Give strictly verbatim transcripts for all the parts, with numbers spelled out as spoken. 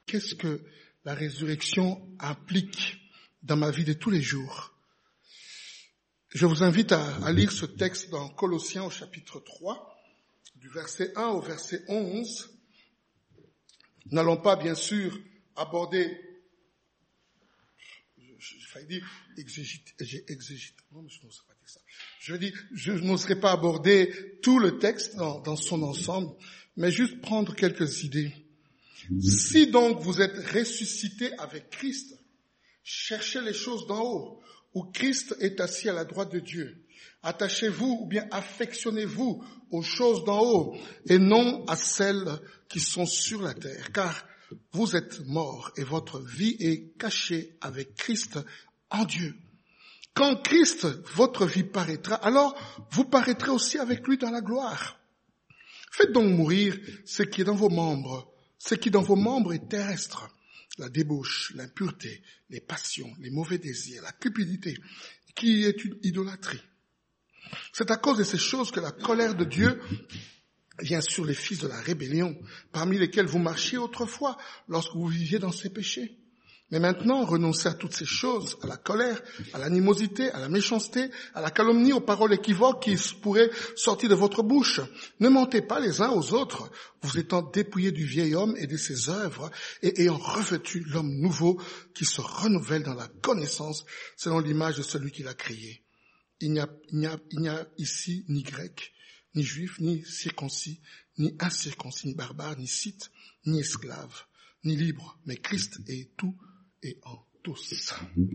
qu'est-ce que la résurrection implique dans ma vie de tous les jours? Je vous invite à, à lire ce texte dans Colossiens au chapitre trois, du verset un au verset onze. Nous n'allons pas, bien sûr, aborder, j'ai failli dire exégite, exégite. Non, mais je n'oserais pas dire ça. Je dis, je n'oserais pas aborder tout le texte dans, dans son ensemble, mais juste prendre quelques idées. Si donc vous êtes ressuscités avec Christ, cherchez les choses d'en haut, où Christ est assis à la droite de Dieu. Attachez-vous ou bien affectionnez-vous aux choses d'en haut et non à celles qui sont sur la terre, car vous êtes morts et votre vie est cachée avec Christ en Dieu. Quand Christ, votre vie paraîtra, alors vous paraîtrez aussi avec lui dans la gloire. Faites donc mourir ce qui est dans vos membres, ce qui dans vos membres est terrestre, la débauche, l'impureté, les passions, les mauvais désirs, la cupidité, qui est une idolâtrie. C'est à cause de ces choses que la colère de Dieu vient sur les fils de la rébellion, parmi lesquels vous marchiez autrefois lorsque vous viviez dans ces péchés. Mais maintenant, renoncez à toutes ces choses, à la colère, à l'animosité, à la méchanceté, à la calomnie, aux paroles équivoques qui pourraient sortir de votre bouche. Ne mentez pas les uns aux autres, vous étant dépouillés du vieil homme et de ses œuvres, et ayant revêtu l'homme nouveau qui se renouvelle dans la connaissance selon l'image de celui qui l'a créé. Il n'y a, il n'y a, il n'y a ici ni grec, ni juif, ni circoncis, ni incirconcis, ni barbare, ni scythe, ni esclave, ni libre, mais Christ est tout et en tous.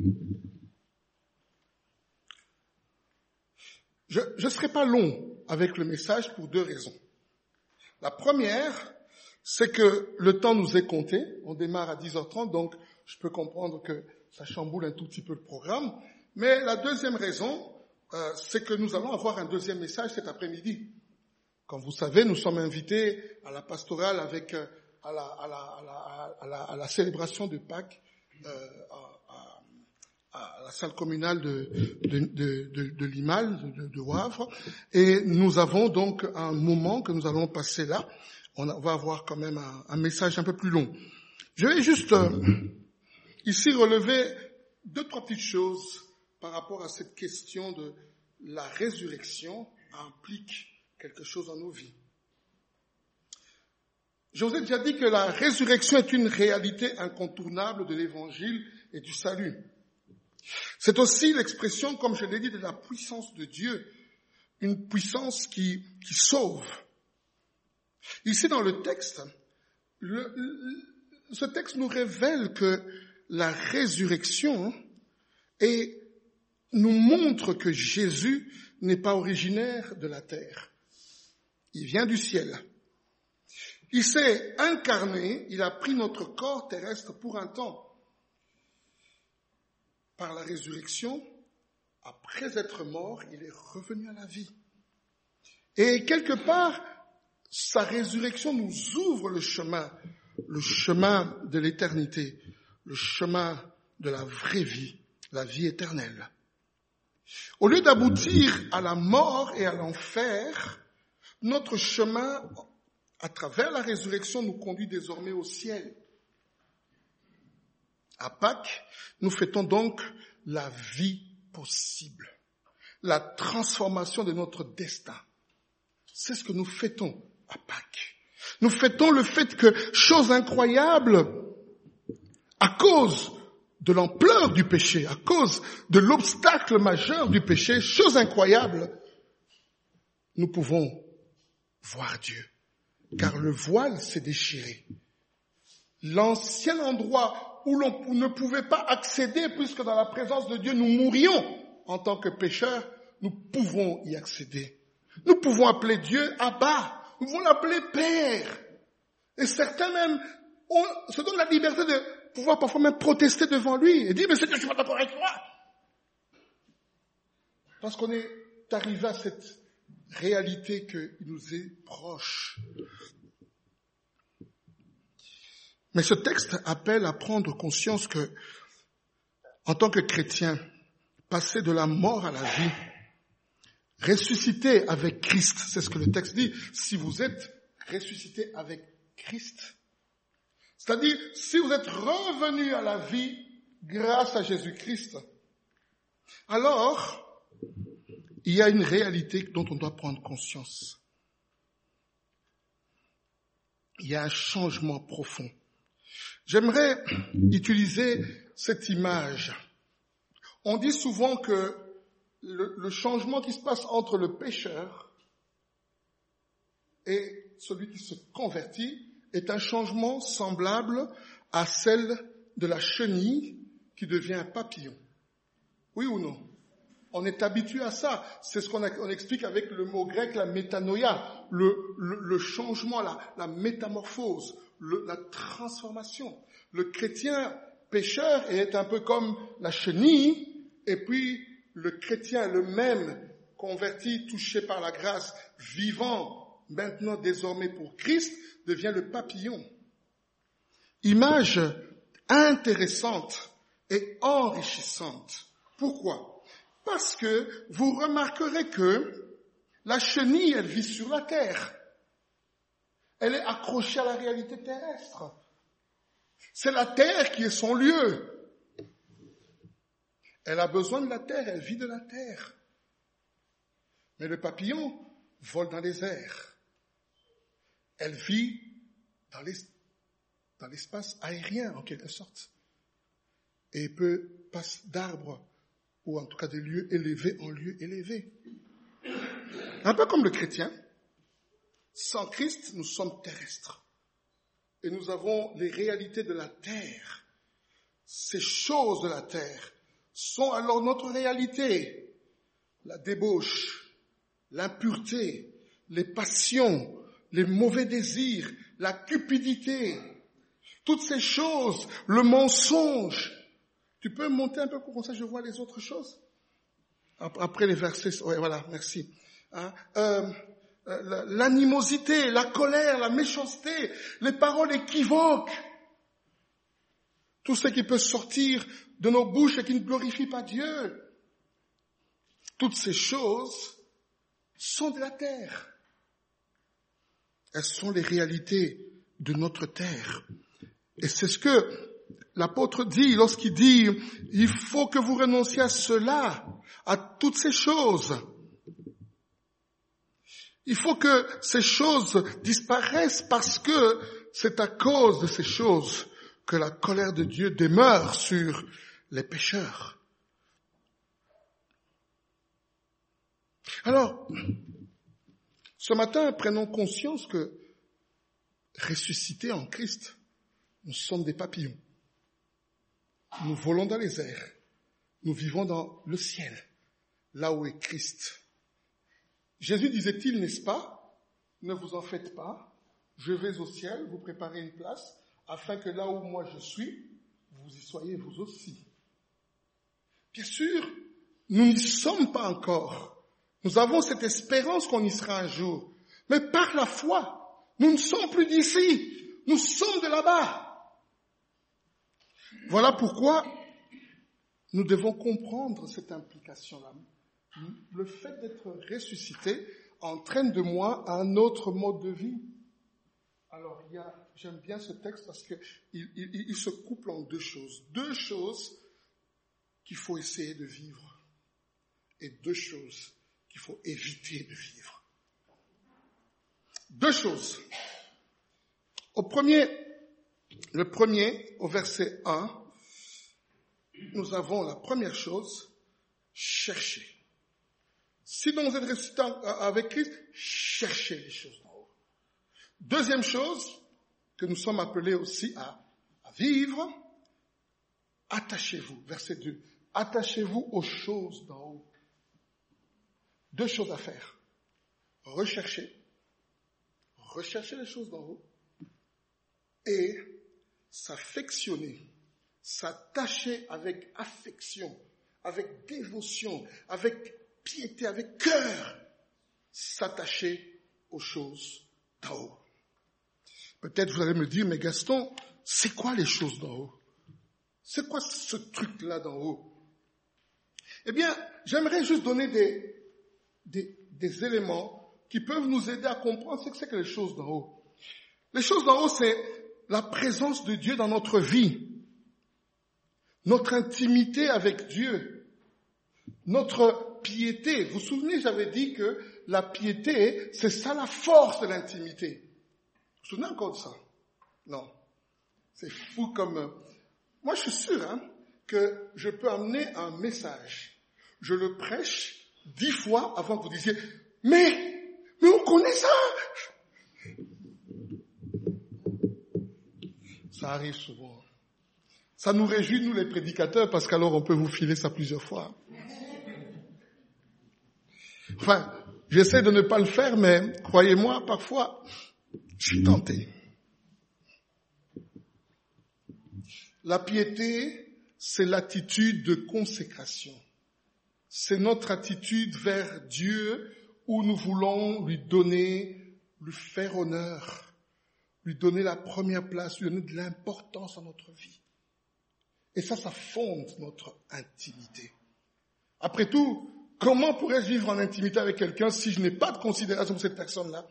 Je ne serai pas long avec le message pour deux raisons. La première, c'est que le temps nous est compté. On démarre à dix heures trente, donc je peux comprendre que ça chamboule un tout petit peu le programme. Mais la deuxième raison, euh, c'est que nous allons avoir un deuxième message cet après-midi. Comme vous savez, nous sommes invités à la pastorale avec euh, à, la, à, la, à, la, à, la, à la célébration de Pâques euh, à, à, à la salle communale de, de, de, de, de Limal, de, de Wavre. Et nous avons donc un moment que nous allons passer là. On va avoir quand même un, un message un peu plus long. Je vais juste euh, ici relever deux, trois petites choses par rapport à cette question de la résurrection implique quelque chose dans nos vies. Je vous ai déjà dit que la résurrection est une réalité incontournable de l'évangile et du salut. C'est aussi l'expression, comme je l'ai dit, de la puissance de Dieu, une puissance qui, qui sauve. Ici dans le texte, le, le, ce texte nous révèle que la résurrection est, nous montre que Jésus n'est pas originaire de la terre. Il vient du ciel. Il s'est incarné, il a pris notre corps terrestre pour un temps. Par la résurrection, après être mort, il est revenu à la vie. Et quelque part, sa résurrection nous ouvre le chemin, le chemin de l'éternité, le chemin de la vraie vie, la vie éternelle. Au lieu d'aboutir à la mort et à l'enfer, notre chemin à travers la résurrection nous conduit désormais au ciel. À Pâques, nous fêtons donc la vie possible, la transformation de notre destin. C'est ce que nous fêtons à Pâques. Nous fêtons le fait que, chose incroyable, à cause de l'ampleur du péché, à cause de l'obstacle majeur du péché, chose incroyable, nous pouvons voir Dieu. Car le voile s'est déchiré. L'ancien endroit où l'on ne pouvait pas accéder, puisque dans la présence de Dieu nous mourions en tant que pécheurs, nous pouvons y accéder. Nous pouvons appeler Dieu Abba, nous pouvons l'appeler Père. Et certains même ont, se donnent la liberté de pouvoir parfois même protester devant lui et dire « mais c'est que je suis pas d'accord avec toi !» Parce qu'on est arrivé à cette réalité qu'il nous est proche. Mais ce texte appelle à prendre conscience que, en tant que chrétien, passer de la mort à la vie, ressusciter avec Christ, c'est ce que le texte dit, si vous êtes ressuscité avec Christ, C'est-à-dire, si vous êtes revenu à la vie grâce à Jésus-Christ, alors, il y a une réalité dont on doit prendre conscience. Il y a un changement profond. J'aimerais utiliser cette image. On dit souvent que le, le changement qui se passe entre le pécheur et celui qui se convertit est un changement semblable à celle de la chenille qui devient un papillon. Oui ou non? On est habitué à ça. C'est ce qu'on a, on explique avec le mot grec, la métanoïa, le, le, le changement, la, la métamorphose, le, la transformation. Le chrétien pécheur est un peu comme la chenille, et puis le chrétien, le même, converti, touché par la grâce, vivant maintenant désormais pour Christ, devient le papillon. Image intéressante et enrichissante. Pourquoi? Parce que vous remarquerez que la chenille, elle vit sur la terre. Elle est accrochée à la réalité terrestre. C'est la terre qui est son lieu. Elle a besoin de la terre, elle vit de la terre. Mais le papillon vole dans les airs. Elle vit dans, les, dans l'espace aérien, en quelque sorte. Et peut passer d'arbres, ou en tout cas des lieux élevés en lieux élevés. Un peu comme le chrétien, sans Christ, nous sommes terrestres. Et nous avons les réalités de la terre. Ces choses de la terre sont alors notre réalité. La débauche, l'impureté, les passions, les mauvais désirs, la cupidité, toutes ces choses, le mensonge. Tu peux monter un peu pour comme ça je vois les autres choses? Après les versets, ouais, voilà, merci. Hein? Euh, euh, l'animosité, la colère, la méchanceté, les paroles équivoques, tout ce qui peut sortir de nos bouches et qui ne glorifie pas Dieu. Toutes ces choses sont de la terre. Elles sont les réalités de notre terre. Et c'est ce que l'apôtre dit lorsqu'il dit, il faut que vous renonciez à cela, à toutes ces choses. Il faut que ces choses disparaissent parce que c'est à cause de ces choses que la colère de Dieu demeure sur les pécheurs. Alors, ce matin, prenons conscience que ressuscités en Christ, nous sommes des papillons. Nous volons dans les airs. Nous vivons dans le ciel, là où est Christ. Jésus disait-il, n'est-ce pas? Ne vous en faites pas. Je vais au ciel, vous préparez une place, afin que là où moi je suis, vous y soyez vous aussi. Bien sûr, nous n'y sommes pas encore. Nous avons cette espérance qu'on y sera un jour. Mais par la foi, nous ne sommes plus d'ici. Nous sommes de là-bas. Voilà pourquoi nous devons comprendre cette implication-là. Le fait d'être ressuscité entraîne de moi un autre mode de vie. Alors, il y a, j'aime bien ce texte parce que il, il, il se couple en deux choses. Deux choses qu'il faut essayer de vivre et deux choses qu'il faut éviter de vivre. Deux choses. Au premier, le premier, au verset un, nous avons la première chose, chercher. Si donc vous êtes ressuscité avec Christ, cherchez les choses d'en haut. Deuxième chose, que nous sommes appelés aussi à, à vivre, attachez-vous, verset deux, attachez-vous aux choses d'en haut. Deux choses à faire. Rechercher, rechercher les choses d'en haut et s'affectionner, s'attacher avec affection, avec dévotion, avec piété, avec cœur, s'attacher aux choses d'en haut. Peut-être vous allez me dire, mais Gaston, c'est quoi les choses d'en haut? C'est quoi ce truc-là d'en haut? Eh bien, j'aimerais juste donner des, des, des éléments qui peuvent nous aider à comprendre ce que c'est que les choses d'en haut. Les choses d'en haut, c'est la présence de Dieu dans notre vie, notre intimité avec Dieu, notre piété. Vous vous souvenez, j'avais dit que la piété, c'est ça la force de l'intimité. Vous vous souvenez encore de ça? Non. C'est fou comme... Moi, je suis sûr hein, que je peux amener un message. Je le prêche dix fois avant que vous disiez « Mais, mais on connaît ça !» Ça arrive souvent. Ça nous réjouit, nous les prédicateurs, parce qu'alors on peut vous filer ça plusieurs fois. Enfin, j'essaie de ne pas le faire, mais croyez-moi, parfois, je suis tenté. La piété, c'est l'attitude de consécration. C'est notre attitude vers Dieu où nous voulons lui donner, lui faire honneur, lui donner la première place, lui donner de l'importance dans notre vie. Et ça, ça fonde notre intimité. Après tout, comment pourrais-je vivre en intimité avec quelqu'un si je n'ai pas de considération pour cette personne-là?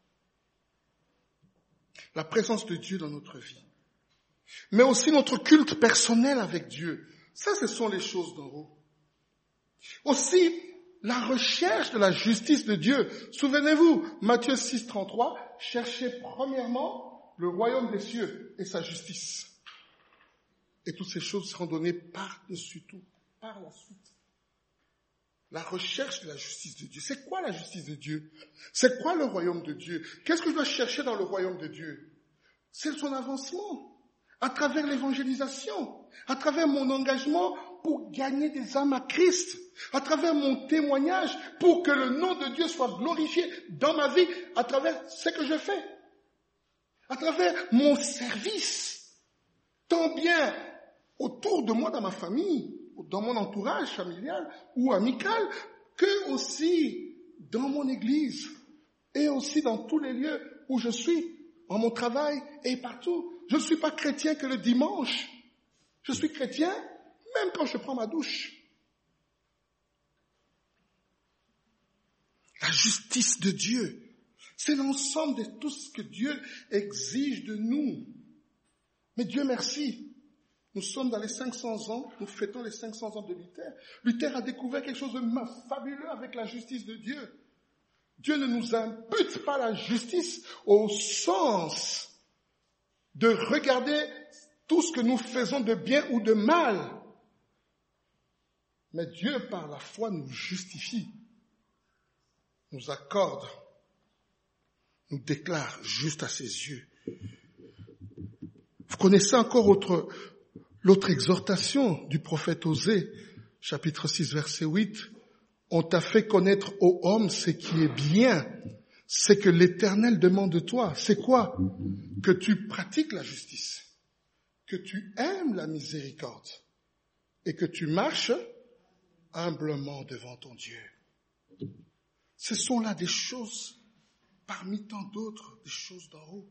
La présence de Dieu dans notre vie. Mais aussi notre culte personnel avec Dieu. Ça, ce sont les choses d'en haut. Aussi, la recherche de la justice de Dieu. Souvenez-vous, Matthieu six, trente-trois, cherchez premièrement le royaume des cieux et sa justice. Et toutes ces choses seront données par-dessus tout, par la suite. La recherche de la justice de Dieu. C'est quoi la justice de Dieu? C'est quoi le royaume de Dieu? Qu'est-ce que je dois chercher dans le royaume de Dieu? C'est son avancement, à travers l'évangélisation, à travers mon engagement pour gagner des âmes à Christ, à travers mon témoignage pour que le nom de Dieu soit glorifié dans ma vie, à travers ce que je fais, à travers mon service, tant bien autour de moi dans ma famille, dans mon entourage familial ou amical, que aussi dans mon église et aussi dans tous les lieux où je suis, dans mon travail et partout. Je ne suis pas chrétien que le dimanche. Je suis chrétien même quand je prends ma douche. La justice de Dieu, c'est l'ensemble de tout ce que Dieu exige de nous. Mais Dieu merci, nous sommes dans les cinq cents ans, nous fêtons les cinq cents ans de Luther. Luther a découvert quelque chose de fabuleux avec la justice de Dieu. Dieu ne nous impute pas la justice au sens de regarder tout ce que nous faisons de bien ou de mal. Mais Dieu, par la foi, nous justifie, nous accorde, nous déclare juste à ses yeux. Vous connaissez encore autre, l'autre exhortation du prophète Osée, chapitre six, verset huit. On t'a fait connaître, ô homme, ce qui est bien, c'est que l'Éternel demande de toi. C'est quoi? Que tu pratiques la justice, que tu aimes la miséricorde et que tu marches humblement devant ton Dieu. Ce sont là des choses, parmi tant d'autres, des choses d'en haut.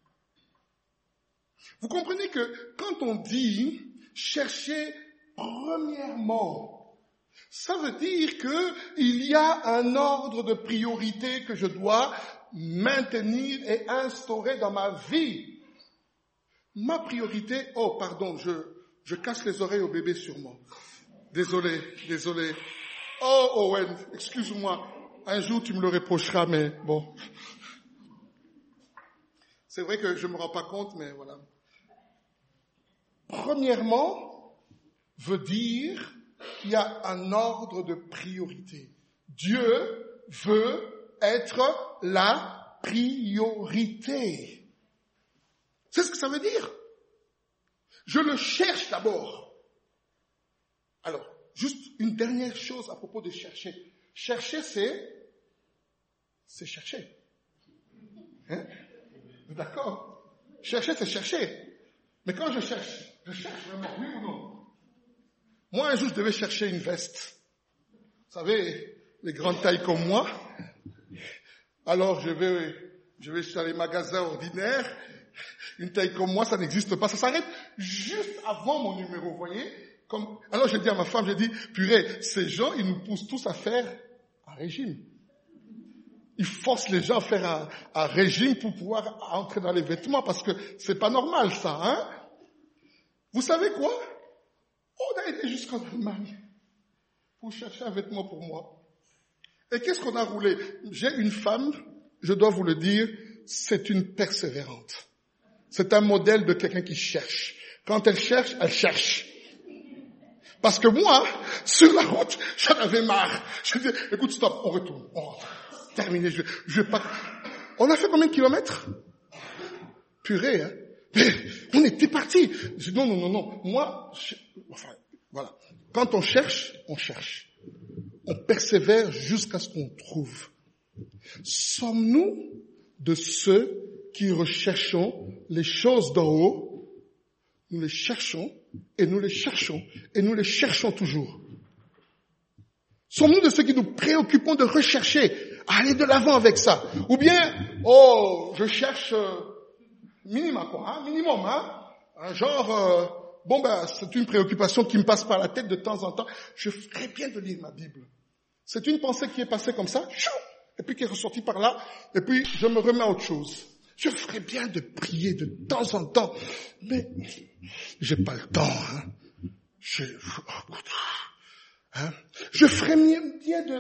Vous comprenez que quand on dit chercher premièrement, ça veut dire qu'il y a un ordre de priorité que je dois maintenir et instaurer dans ma vie. Ma priorité, oh pardon, je, je casse les oreilles au bébé sûrement. Désolé, désolé. Oh Owen, excuse-moi, un jour tu me le reprocheras, mais bon. C'est vrai que je ne me rends pas compte, mais voilà. Premièrement, veut dire qu'il y a un ordre de priorité. Dieu veut être la priorité. C'est ce que ça veut dire. Je le cherche d'abord. Alors, juste une dernière chose à propos de chercher. Chercher, c'est, c'est chercher. Hein? D'accord? Chercher, c'est chercher. Mais quand je cherche, je cherche vraiment, oui ou non? Moi, un jour, je devais chercher une veste. Vous savez, les grandes tailles comme moi. Alors, je vais, je vais sur les magasins ordinaires. Une taille comme moi, ça n'existe pas. Ça s'arrête juste avant mon numéro, vous voyez? Comme, alors, je dis à ma femme, je dis, purée, ces gens, ils nous poussent tous à faire un régime. Ils forcent les gens à faire un, un régime pour pouvoir entrer dans les vêtements parce que c'est pas normal ça, hein. Vous savez quoi? On a été jusqu'en Allemagne pour chercher un vêtement pour moi. Et qu'est-ce qu'on a roulé? J'ai une femme, je dois vous le dire, c'est une persévérante. C'est un modèle de quelqu'un qui cherche. Quand elle cherche, elle cherche. Parce que moi, sur la route, j'en avais marre. Je dis, écoute, stop, on retourne, on rentre. Terminé, je, je vais pas. On a fait combien de kilomètres? Purée, hein. Mais on était partis. Je dis, non, non, non, non. Moi, je, enfin, voilà. Quand on cherche, on cherche. On persévère jusqu'à ce qu'on trouve. Sommes-nous de ceux qui recherchons les choses d'en haut? Nous les cherchons et nous les cherchons et nous les cherchons toujours. Sommes-nous de ceux qui nous préoccupons de rechercher, à aller de l'avant avec ça? Ou bien, oh, je cherche euh, minimum, quoi, hein, minimum, hein, un genre, euh, bon ben, c'est une préoccupation qui me passe par la tête de temps en temps. Je ferais bien de lire ma Bible. C'est une pensée qui est passée comme ça, et puis qui est ressortie par là, et puis je me remets à autre chose. Je ferais bien de prier de temps en temps, mais j'ai pas le temps, hein. Je, oh, hein? Je ferais bien de,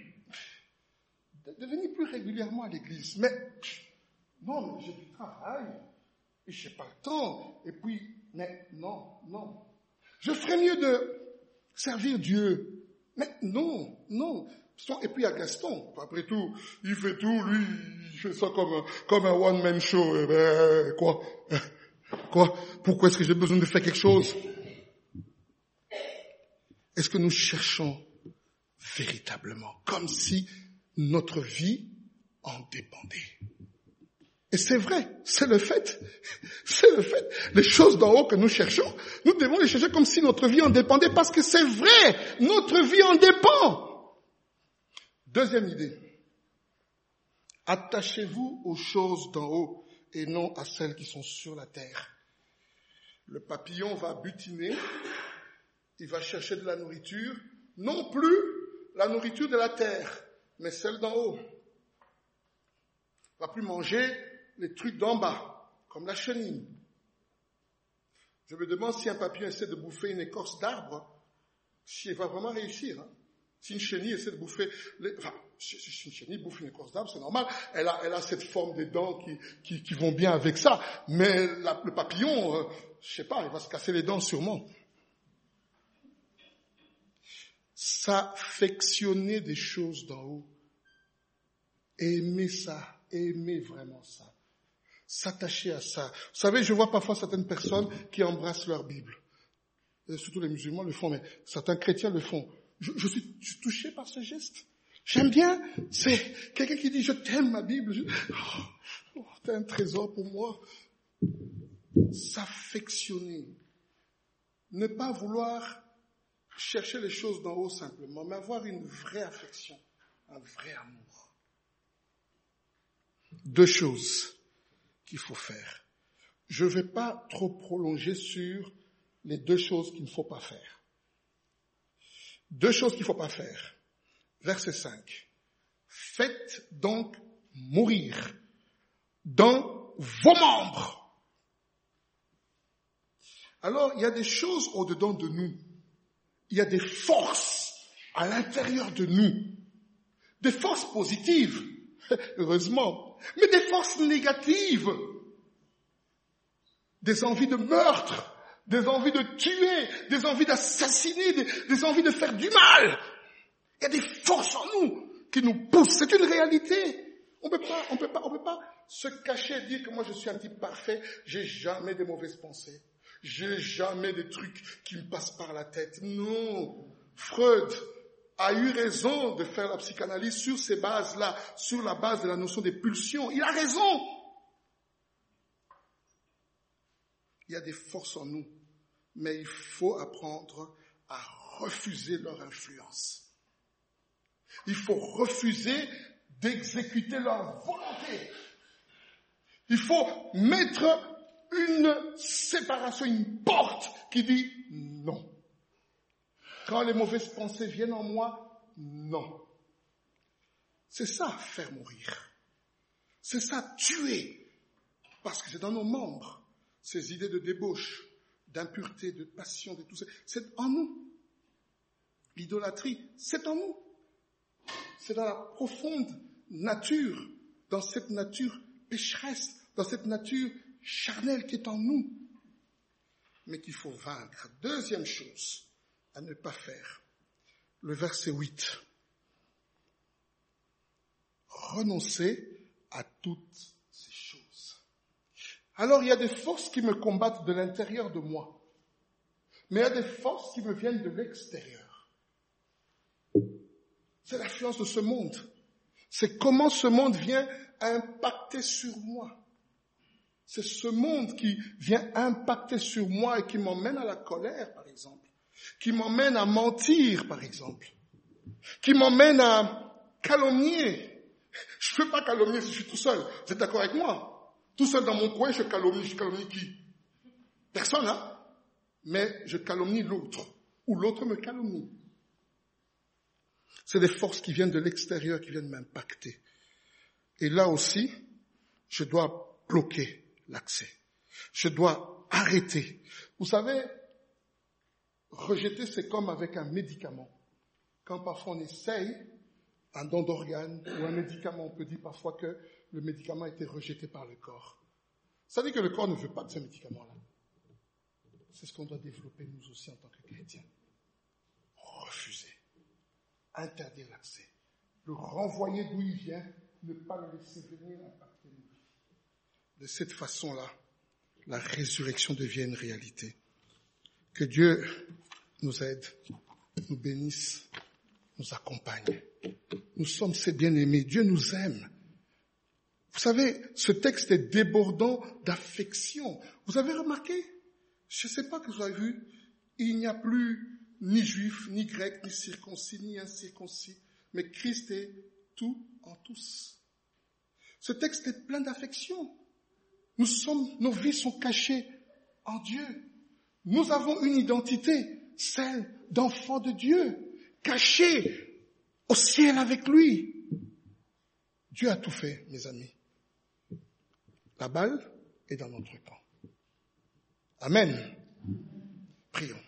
de venir plus régulièrement à l'église, mais non, mais j'ai du travail, et j'ai pas le temps, et puis, mais non, non. Je ferais mieux de servir Dieu, mais non, non. Et puis il y a Gaston, après tout, il fait tout, lui, il fait ça comme, comme un one-man show. Eh ben, quoi? Quoi? Pourquoi est-ce que j'ai besoin de faire quelque chose? Est-ce que nous cherchons véritablement, comme si notre vie en dépendait? Et c'est vrai, c'est le fait, c'est le fait. Les choses d'en haut que nous cherchons, nous devons les chercher comme si notre vie en dépendait, parce que c'est vrai, notre vie en dépend. Deuxième idée. Attachez-vous aux choses d'en haut et non à celles qui sont sur la terre. Le papillon va butiner, il va chercher de la nourriture, non plus la nourriture de la terre, mais celle d'en haut. Il va plus manger les trucs d'en bas, comme la chenille. Je me demande si un papillon essaie de bouffer une écorce d'arbre, s'il va vraiment réussir, hein. Si une chenille essaie de bouffer, les, enfin, si une chenille bouffe une écorce d'arbre, c'est normal. Elle a, elle a cette forme des dents qui, qui, qui vont bien avec ça. Mais la, le papillon, euh, je sais pas, il va se casser les dents sûrement. S'affectionner des choses d'en haut. Aimer ça, aimer vraiment ça. S'attacher à ça. Vous savez, je vois parfois certaines personnes qui embrassent leur Bible. Et surtout les musulmans le font, mais certains chrétiens le font. Je, je, suis, je suis touché par ce geste. J'aime bien. C'est quelqu'un qui dit, je t'aime ma Bible. Je, oh, t'es un trésor pour moi. S'affectionner. Ne pas vouloir chercher les choses d'en haut simplement, mais avoir une vraie affection, un vrai amour. Deux choses qu'il faut faire. Je ne vais pas trop prolonger sur les deux choses qu'il ne faut pas faire. Deux choses qu'il ne faut pas faire. Verset cinq. Faites donc mourir dans vos membres. Alors, il y a des choses au-dedans de nous. Il y a des forces à l'intérieur de nous. Des forces positives, heureusement, mais des forces négatives. Des envies de meurtre, des envies de tuer, des envies d'assassiner, des, des envies de faire du mal. Il y a des forces en nous qui nous poussent. C'est une réalité. On peut pas, on peut pas, on peut pas se cacher et dire que moi je suis un type parfait. J'ai jamais de mauvaises pensées. J'ai jamais des trucs qui me passent par la tête. Non. Freud a eu raison de faire la psychanalyse sur ces bases-là, sur la base de la notion des pulsions. Il a raison. Il y a des forces en nous, mais il faut apprendre à refuser leur influence. Il faut refuser d'exécuter leur volonté. Il faut mettre une séparation, une porte qui dit non. Quand les mauvaises pensées viennent en moi, non. C'est ça, faire mourir. C'est ça, tuer. Parce que c'est dans nos membres, ces idées de débauche, d'impureté, de passion, de tout ça. C'est en nous. L'idolâtrie, c'est en nous. C'est dans la profonde nature, dans cette nature pécheresse, dans cette nature charnelle qui est en nous, mais qu'il faut vaincre. Deuxième chose à ne pas faire, le verset huit. Renoncer à toutes ces choses. Alors il y a des forces qui me combattent de l'intérieur de moi, mais il y a des forces qui me viennent de l'extérieur. C'est l'influence de ce monde. C'est comment ce monde vient impacter sur moi. C'est ce monde qui vient impacter sur moi et qui m'emmène à la colère, par exemple, qui m'emmène à mentir, par exemple, qui m'emmène à calomnier. Je ne peux pas calomnier si je suis tout seul. Vous êtes d'accord avec moi? Tout seul dans mon coin, je calomnie. Je calomnie qui? Personne, hein? Mais je calomnie l'autre, ou l'autre me calomnie. C'est des forces qui viennent de l'extérieur, qui viennent m'impacter. Et là aussi, je dois bloquer l'accès. Je dois arrêter. Vous savez, rejeter, c'est comme avec un médicament. Quand parfois on essaye un don d'organe ou un médicament, on peut dire parfois que le médicament a été rejeté par le corps. Ça veut dire que le corps ne veut pas de ce médicament-là. C'est ce qu'on doit développer nous aussi en tant que chrétiens. Refuser. Interdire l'accès. Le renvoyer d'où il vient, ne pas le laisser venir impacter nos vies. De cette façon-là, la résurrection devient une réalité. Que Dieu nous aide, nous bénisse, nous accompagne. Nous sommes ses bien-aimés. Dieu nous aime. Vous savez, ce texte est débordant d'affection. Vous avez remarqué? Je ne sais pas que vous avez vu, il n'y a plus ni juif, ni grec, ni circoncis, ni incirconcis, mais Christ est tout en tous. Ce texte est plein d'affection. Nous sommes, nos vies sont cachées en Dieu. Nous avons une identité, celle d'enfants de Dieu, cachée au ciel avec lui. Dieu a tout fait, mes amis. La balle est dans notre camp. Amen. Prions.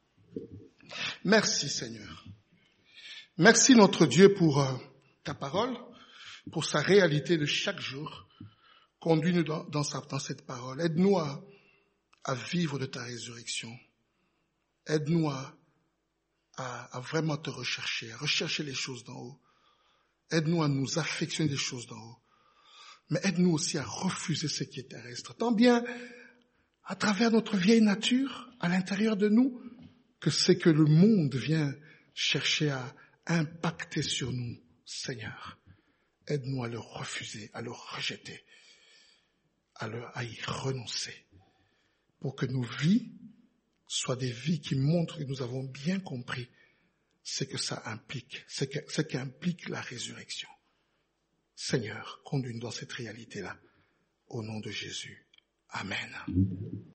Merci Seigneur. Merci notre Dieu pour euh, ta parole, pour sa réalité de chaque jour. Conduis-nous dans, dans, sa, dans cette parole. Aide-nous à, à vivre de ta résurrection. Aide-nous à, à, à vraiment te rechercher, à rechercher les choses d'en haut. Aide-nous à nous affectionner des choses d'en haut. Mais aide-nous aussi à refuser ce qui est terrestre. Tant bien à travers notre vieille nature, à l'intérieur de nous, que c'est que le monde vient chercher à impacter sur nous. Seigneur, aide-nous à le refuser, à le rejeter, à, le, à y renoncer, pour que nos vies soient des vies qui montrent que nous avons bien compris ce que ça implique, ce que, ce qu'implique la résurrection. Seigneur, conduis-nous dans cette réalité-là, au nom de Jésus. Amen.